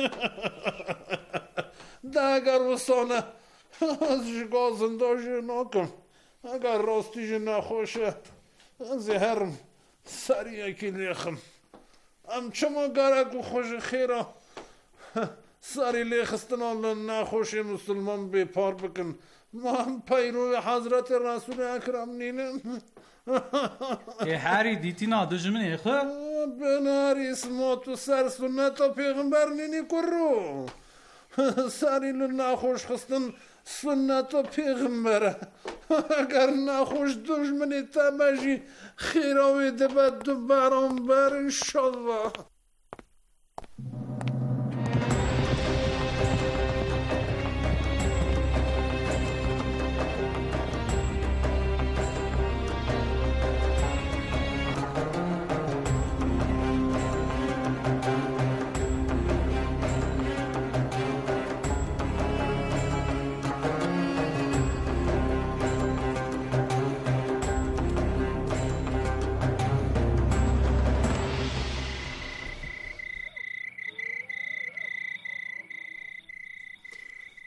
ده اگر وسانه از جگاه زنداجی ناکم اگر راستیش نخوشه زهرم سری اکی لیخم ام چما گرک و خوش خیره سری لیخستنا نخوش مسلمان بی پار بکن ما هم پیرو حضرت رسول اکرم نینم ای هری دیتی نادجمن ایخه بناری اسما تو سر سنتا پیغمبر نینی کرو سری نخوش خستن سنتا پیغمبره اگر نخوش دشمنی تبجی خیراوی دبت دو برام بر انشالله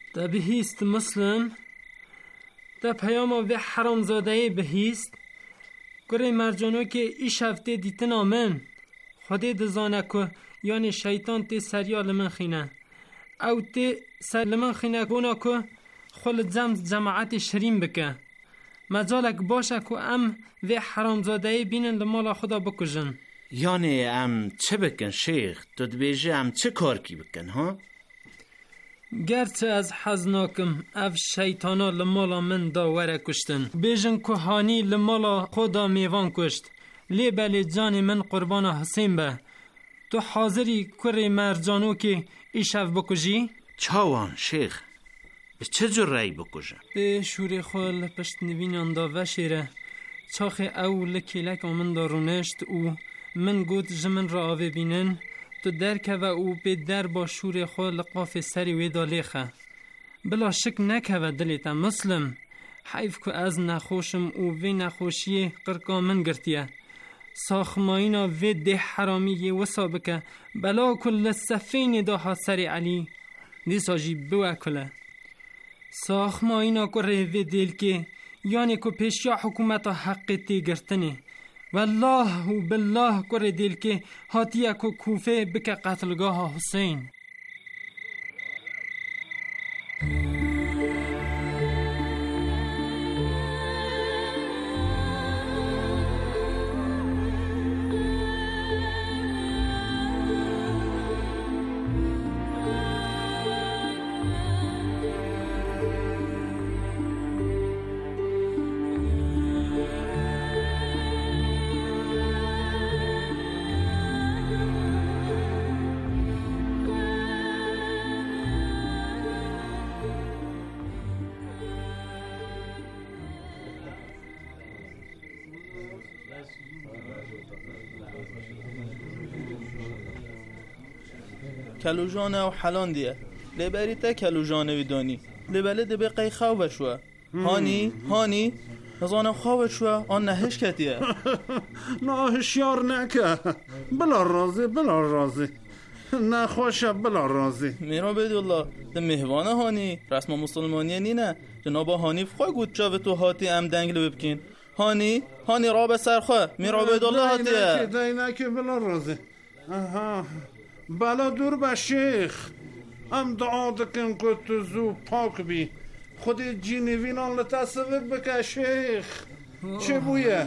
ده بهیست مسلم ده پیام و حرامزاده بهیست گره مرجانو که ایش هفته دیتن آمن خودی دزانه که یعنی شیطان تی سریال من خینه او تی سر لمن خینه گونا که خل زمز جماعت شریم بکه مجالک باشه که ام و حرامزاده بینن لمالا خدا بکجن. یعنی ام چه بکن شیخ؟ تو بیجه ام چه کار کی بکن ها؟ گرچه از حزناکم اف شیطانا لمالا من داوره کشتن بیجن که هانی لمالا خدا میوان کشت لی بلی جان من قربان حسین به تو حاضری کره مرجانو که ایشف بکجی؟ چاوان شیخ به چه جور رای بکجه؟ به شوری خال پشت نوینان دا وشیره چاخ او لکی لک آمن دا رونشت او من گود جمن را آوه بینن تو درکه و او به در با شور خود لقاف سری ویدا لیخه بلا شک نکه و دلیتا مسلم حیف که از نخوشم او وی نخوشی قرقا من گرتیه ساخمایینا وی ده حرامی وسا بکه بلا کل سفین داها سری علی دیسا جی بوه کله ساخمایینا کره وی دیل که یعنی که پیشیا حکومتا حق تی گرتنه والله و بالله کره دیل که هاتیه که کوفه بکه قتلگاه حسین. کلوجانه و حلان دیه لبری تا کلوجانه ویدانی لبله دبی قی خواه شوا هانی هانی نزانم خواه شوا آن نهش کتیه نه هشیار نکه بلا رازی بلا رازی نخوشه بلا رازی میرا بیدالله ده مهوانه هانی رسم مسلمانی نینه جناب هانی فخواه گود جاوه تو هاتی ام دنگل ببکین هانی هانی را به سرخواه میرا بیدالله هاتیه دای نکه بلا رازی آها بلا دور به شیخ ام دعا دکن که تو زو پاک بی خودی جینوینان لتصور بکه شیخ چه بویه؟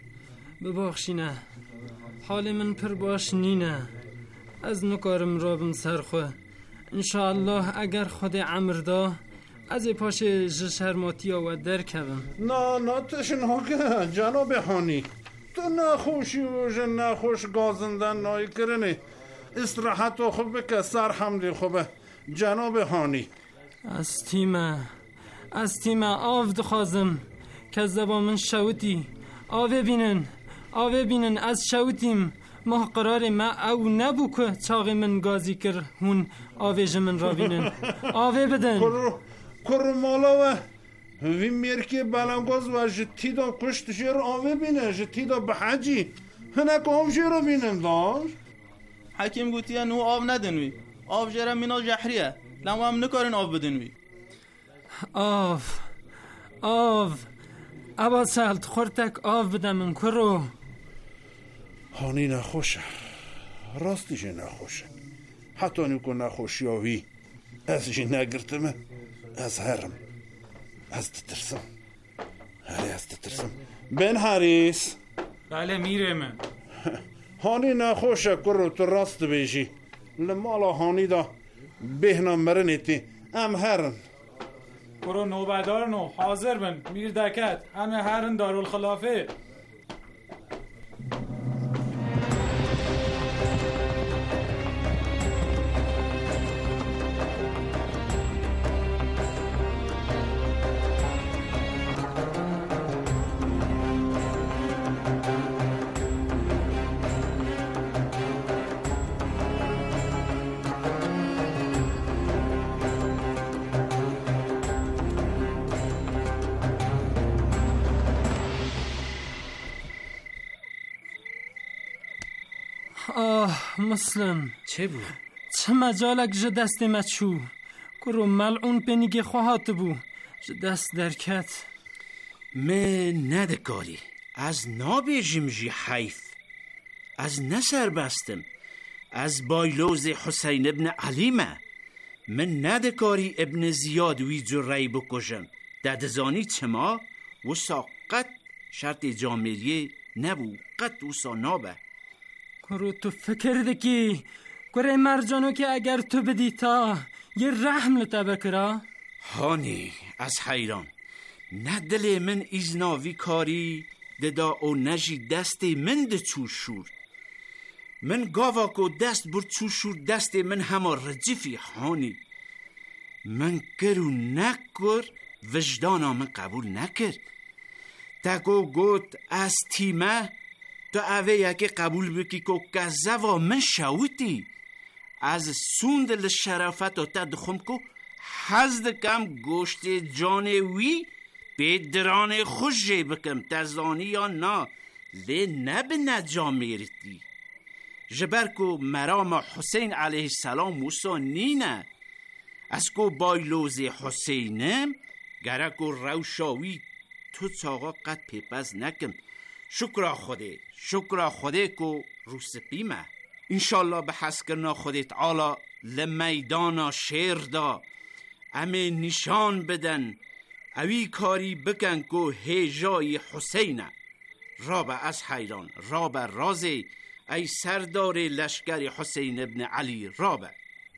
ببخشینه حال من پر باش نینه از نکارم رابم سرخواه انشاءالله اگر خود عمر دا از پاش جشرماتی و در کبم نه نه تشنها که جناب هانی تو نخوشی و جن نخوش گازندن نایی کرنی استراحت و خوب که سر حمدی خوبه جناب هانی از تیمه از تیمه آف دخوازم که زبا من شوتی آوه بینن آوه بینن از شوتیم ما قرار ما او نبو که چاقی من گازی کر هون آوه جمن را بینن آوه بدن کرو مالا و وی مرکی بلنگاز و جتی دا کشت شیر آوه بینن جتی دا بحجی هنک آف جیر بینن داشت حکیم گوتیه نو آب ندنوی آب جره مینا جحریه لما هم نکارن آب بدنوی آب آب ابا سالت خورتک آب بده من کرو هانی نخوشه راستیش نخوشه حتی نیکو نخوشیاوی از جی نگرتمه از هرم از تترسم هری از تترسم بن حریس بله میره من هانی نخوشه کرو تو راست بیشی لمالا هانی دا بهنا مرنیتی ام هرن کرو نوبدار نو حاضر بن میر دکت همه هرن دارالخلافه آه مسلم چه بود؟ چه مجالک جه دست مچو کرو ملعون پنیگه خواهات بو دست درکت من ندکاری از نابیجم جی حیف از نسر بستم از بایلوز حسین ابن علیمه من ندکاری ابن زیاد وی جرعی بکشم ددزانی چما وسا قط شرط جامعیه نبو قط وسا نابه کرو تو فکر دکی کره مرجانو که اگر تو بدی تا یه رحم لطا بکرا هانی از حیران نه دل من ایزناوی کاری ددا او نجی دست من ده چوشور من گاوا کو دست بر چوشور دست من همه رجفی هانی من کرو نکر وجدانا من قبول نکرد تاکو گوت از تیمه تو اوه یکی قبول بکی که کذوا من شویتی از سوند شرافت و تدخم که حزد کم گوشت جانوی به دران خوش بکم تزانی یا نا لی نب نجا میرتی جبر کو مرام حسین علیه السلام موسا نینه از کو بایلوز حسینم گره کو روشاوی تو چاقا قد پیپز نکم شکر خوده شکر خوده کو روسپیمه انشالله به حس کرنا خوده تعالی لمیدانا شیر دا امی نشان بدن اوی کاری بکن کو هیجای حسینه رابع از حیران رابع رازی ای سردار لشکر حسین ابن علی رابع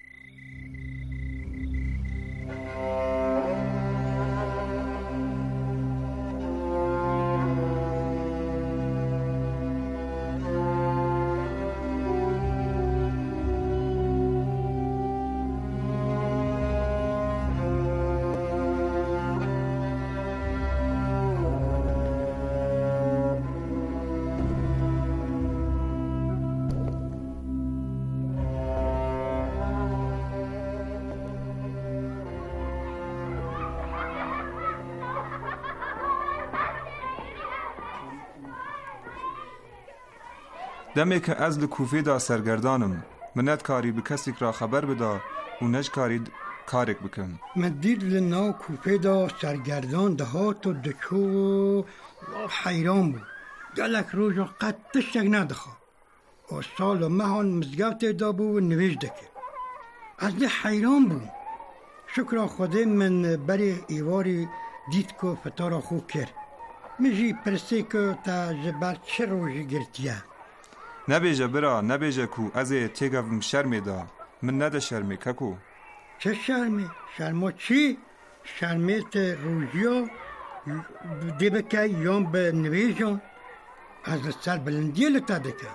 دمی که از لکوفه دا سرگردانم منت کاری به کسی را خبر بدا و نج کاری کارک بکن من دید لنا کوفه دا سرگردان دهات و دچو حیران بود گلک روز قد تشتک ندخوا و سال و مهان مزگوت دا بود و نویج دکه از ده حیران بود شکر خوده من بری ایواری دید که فتارا خوب کرد میجی پرسه که تا جبر چه روزی گرتیه نبیجه برا نبیجه کو از تیگم شرمی دا من نده شرمی ککو چه شرمی؟ شرما چی؟ شرمیت روزیا دی بکه یام به نویجان از سر بلندی لطا دکه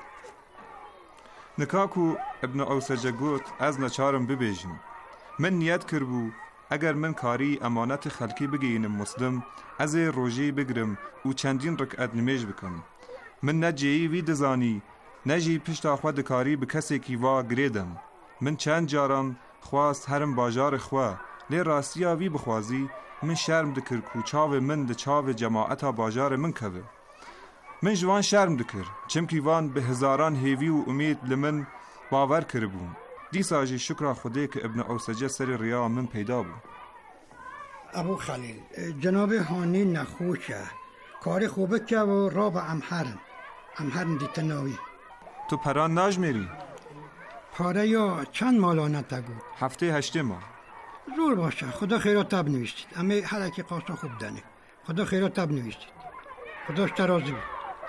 نکاکو ابن اوسجه گوت از نچارم ببیجم من نیت کربو اگر من کاری امانت خلکی بگینم مسلم از روژی بگرم و چندین رکعت نمیج بکم من نجیی وی دزانی نجی پشت خود کاری به کسی کی وا گریدم من چند جارم خواست هرم باجار خوا لی راستیا وی بخوازی من شرم دکر کو چاو من ده چاو جماعتا باجار من کبه من جوان شرم دکر چمکی وان به هزاران هیوی و امید لمن باور کربون دیسا جی شکر خوده که ابن اوسجه سر ریا من پیدا بود ابو خلیل جناب هانی نخوشه کار خوبه که و را به امهرن امهرن دی تناوی تو پران ناج میری؟ پاره یا چند مالانت گو؟ هفته هشته ما زور باشه خدا خیرات تب نویستید اما هر اکی قاسا خوب دنه خدا خیرات تب نویستید خداش ترازی بود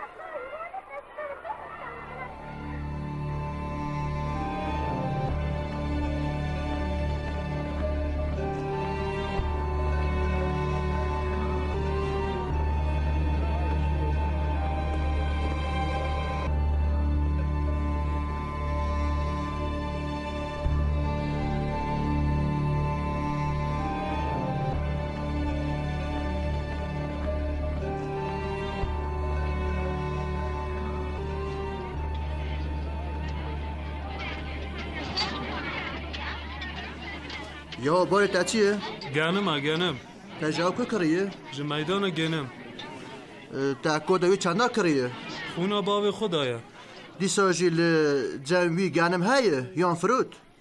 یا باری تا چیه؟ گنم ها گنم تا جاو که کریه؟ جه میدان گنم تا کودوی چنده کریه؟ خونا باوی خدایه دیسا جیل جنوی گنم هایه یا فرود؟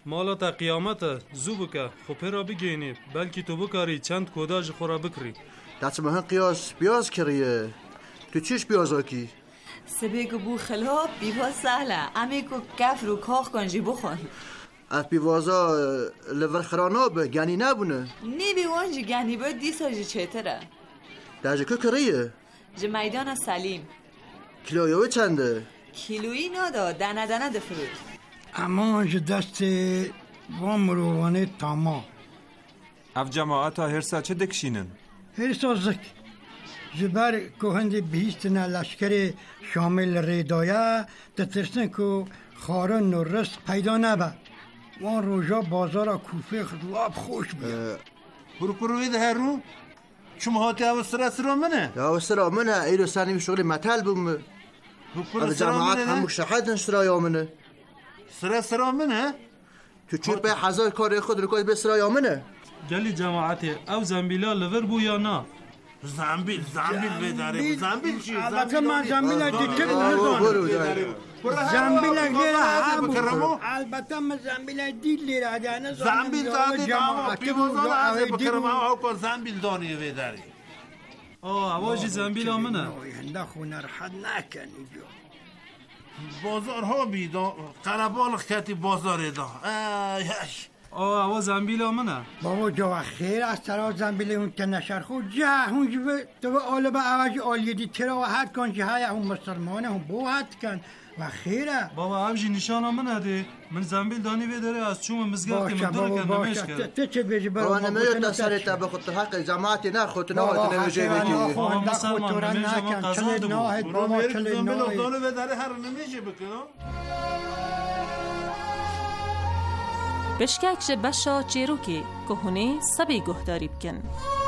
مالا تا قیامت زو بکه خوبه را بگینی بلکه تو بکاری چند کوداج خورا بکری دست مهن قیاس بیاز کریه تو چیش بیاز آکی؟ سبیگو بو خلاب بیواز سهله امیگو کف رو کاخ کنجی بخون از بیوازا لور خرانا به گنی نبونه نی بیوانجی گنی باید دیسا جی چهتره درجه که کریه؟ جه میدان سلیم کیلویوه چنده؟ کیلویی نادا دنه دنه دفرود اما جه دست با مروانه تاما اف جماعت ها هرسا چه دکشینن؟ هرسا زک جبر که هنده بیستنه لشکر شامل ریدایه تترسن که خارن و رست پیدا نبه وان روژا بازار کوفه خدلاب خوش بید برو پروی ده هر رو شما هاتی او سرا سرا منه او سرا منه ایرو سنی شغل متل بوم از جماعت هم مشاهدن سرا یا منه سرا سرا منه تو چود به هزار کار خود رو کنید به سرا یا منه گلی جماعت او زنبیلا لور بو یا نه زنبیل زنبیل بداره زنبیل چی البته من زنبیل دیگه نمیدونم زنبیل غیر هم البته من زنبیل دیل لیره دانه زنبیل داده جماعت پیوزان از بکرم او کو زنبیل دانی بداره آه اواجی زنبیل آمنه هنده خونه راحت نکنی جو بازار ها بیدا قربال خطی بازار دا آه اوا زنبیل آمنه بابا جا خیر از ترا زنبیل اون که نشر خود جه اون جوه تو آله با عوض آلیه دی ترا حد کن جه های اون مسلمانه هم بو حد کن و خیره بابا اوجی نشان آمنه دی من زنبیل دانی بیداره از چوم مزگاه که من داره که نمیش کرد تو چه بیجی برای ما نمیاد دستاره تا به خود حق جماعتی نه خود نهاد نمیشه بکی بابا مسلمان نمیشه من قضا دو بابا کلی ناهد دانه بداره هر نمیشه بکنم بشکک جه بشا چیروکی که هونه سبی گهداری بکن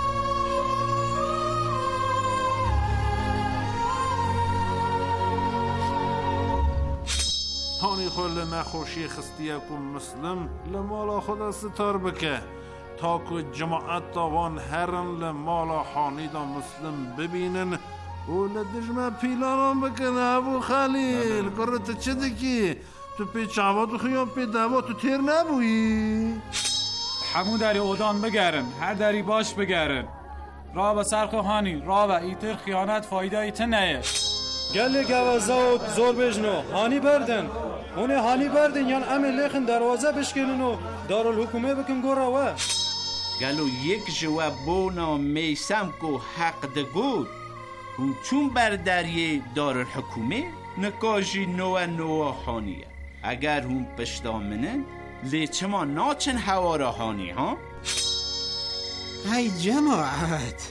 هانی خول نخوشی خستیه کن مسلم لمالا خدا ستار بکه تا که جماعت تاوان هرن لمالا حانی دا مسلم ببینن و لدجمه پیلانان بکنه ابو خلیل کرت چه دکی تو پی چاوات و خیام پی دوا تو تیر نبویی همون دری اودان بگرن هر دری باش بگرن را به سرخ هانی را و ایتر خیانت فایده ایتر نیه گلی گوازه و زور بجنو هانی بردن اونه هانی بردن یان امی لیخن دروازه بشکنن و دارالحکومه بکن گورا و گلو یک جواب بونا میسم کو حق دگود اون چون بر دریه دارالحکومه نکاجی نوه نوه هانیه اگر هم پشتامنن لیچه ما ناچن هوارا هانی ها ای جماعت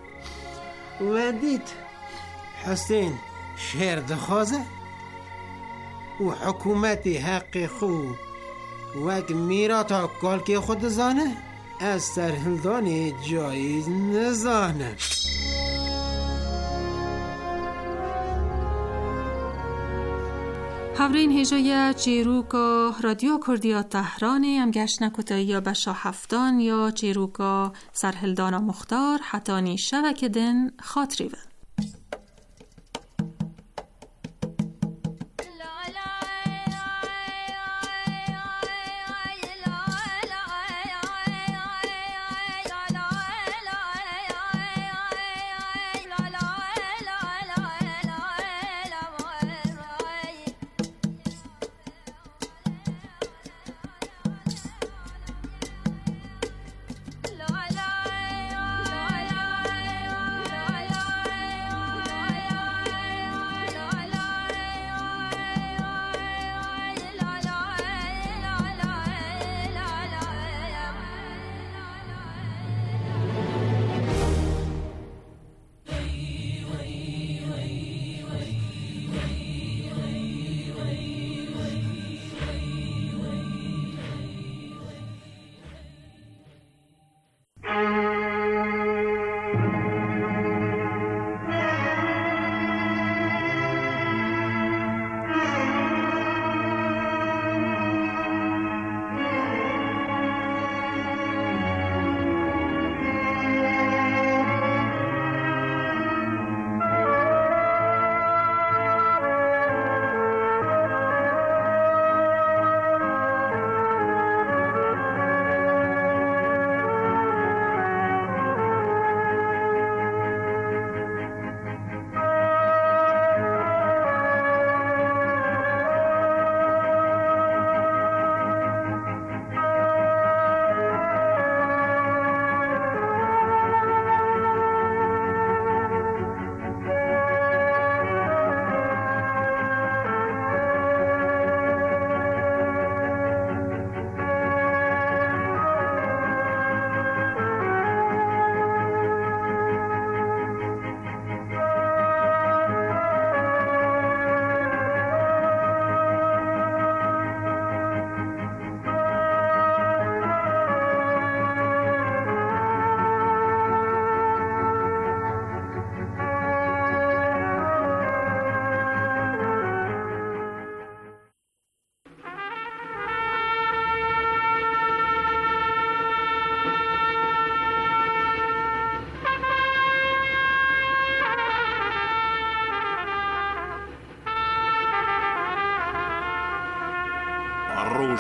ودید حسین شهر دخوازه و حکومت حق خو وگ میراتا کالکی خود زانه از سرهلدان جایز نزانه هاورین هجای چیروکا رادیو کردیا تهرانی هم گشت نکوته یا بشا هفتان یا چیروکا سرهلدانا مختار حتانی شبک دن خاطری و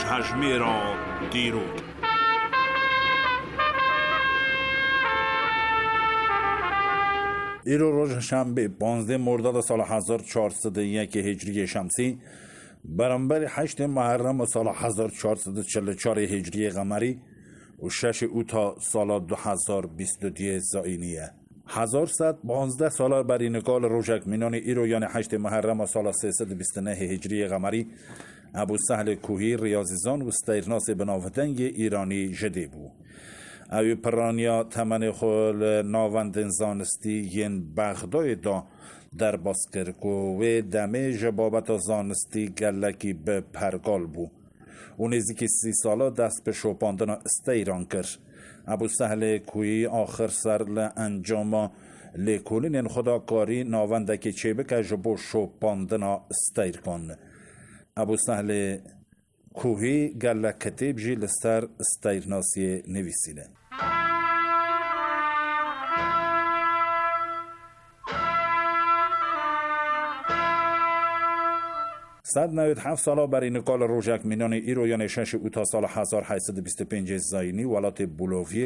هژمه را دیروگ. ایرو روز شنبه پانزده مرداد سال هزار و چهارصد و یک هجری شمسی برابر هشت محرم سال هزار و چهارصد و چهل و چهار هجری قمری و شش اوت سال دو هزار و بیست و دو زاینیه. هزار و صد و پانزده سال بر نگال روژک مینان ایرو یعنی هشت محرم سال سیصد و بیست و نه هجری قمری ابو سهل کوهی ریاضیزان و استیرناس بناودنگ ایرانی جدی بود. اوی پرانیا تمن خول ناوندن زانستی ین بغدای دا در باسکرگو و دمه جبابت زانستی گلکی به پرگال بو. او نزدیک سی سالا دست به شوپاندن استیران کرد. ابو سهل کوی آخر سر لانجام لیکولین خداکاری ناونده که چه بکه جبو شوپاندن استیر کن. ابو سهل کوهی گلک کتیب جی لستر استیرناسی نویسینه. صد و نود و هفت سالا برای نقال روژک مینان ایرو یعنی شش اوتا سال هزار و هشتصد و بیست و پنج زاینی ولات بولوویه